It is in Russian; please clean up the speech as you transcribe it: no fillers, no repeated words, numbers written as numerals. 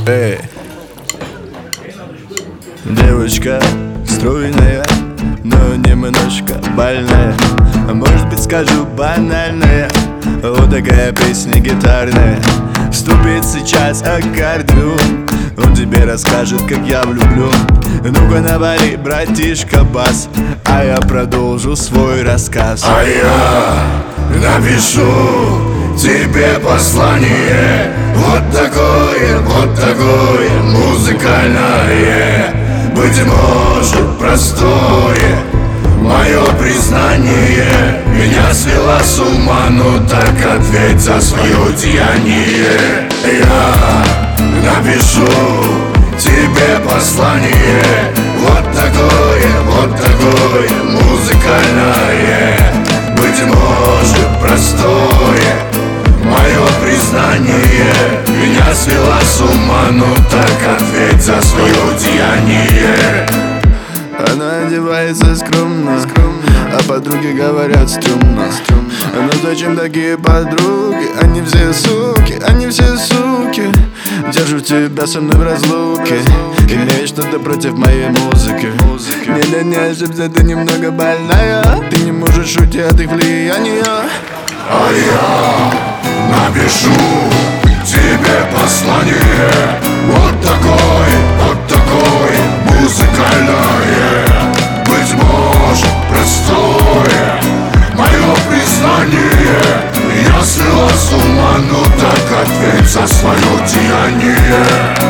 Эй, девочка стройная, но немножко больная. Может быть, скажу банальная. Вот такая песня гитарная. Вступит сейчас аккордеон. Он тебе расскажет, как я влюблен. Ну-ка навали, братишка, бас, а я продолжу свой рассказ. А я напишу тебе послание. Вот такое музыкальное. Быть может, простое мое признание меня свела с ума, ну так ответь за свое деяние. Я напишу тебе послание. Вот такое музыкальное. Быть может, простое мое признание меня свела с ума, ну так ответь за свое деяние. Она одевается скромно, а подруги говорят стрёмно. Но зачем такие подруги? Они все суки. Держу тебя со мной в разлуке. Имеешь что-то против моей музыки? Не ошибся, ты немного больная. Ты не можешь уйти от их влияния. А я напишу тебе послание. Вот такое музыкальное. Быть может, простое мое признание меня свело с ума, ну так ответь за свое деяние.